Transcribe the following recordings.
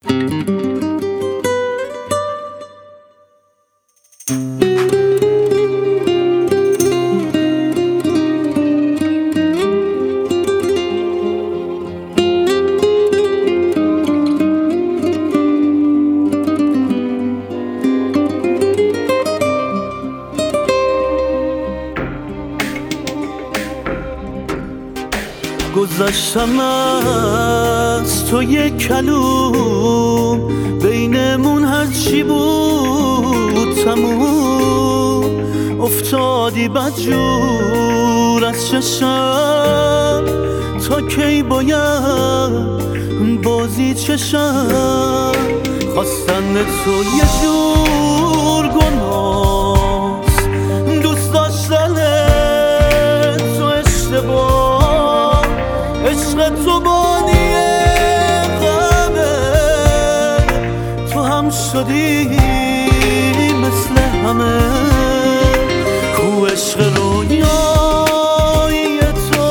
گذشتم از تو یک کلوم، بینمون هرچی بود تموم. افتادی بدجور از چشم، تا کی باید بازی چشم. خواستن تو یه جور گناست، دوست داشتن تو اشتباه. عشق تو بانیه غمه، تو هم شدی مثل همه. کو عشق رویایی تو،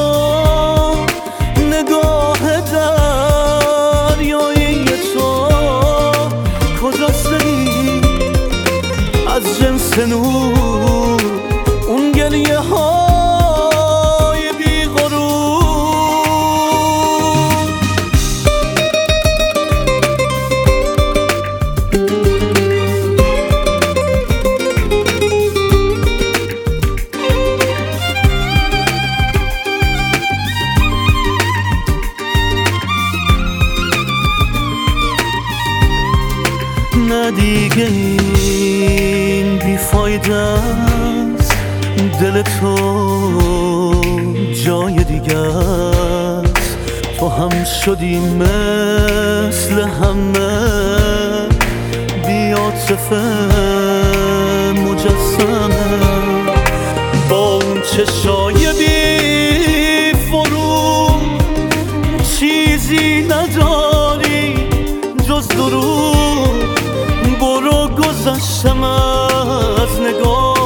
نگاه دریایی تو. کجاست دلی از جنس نور، اون گلیه ها نه دیگه این بیفایده است. دل تو جای دیگه است، تو هم شدی مثل همه. بی عاطفه مجسمه، با اون چشای بی فرو چیزی نداری جز دروغ. برو گذشتم از نگاه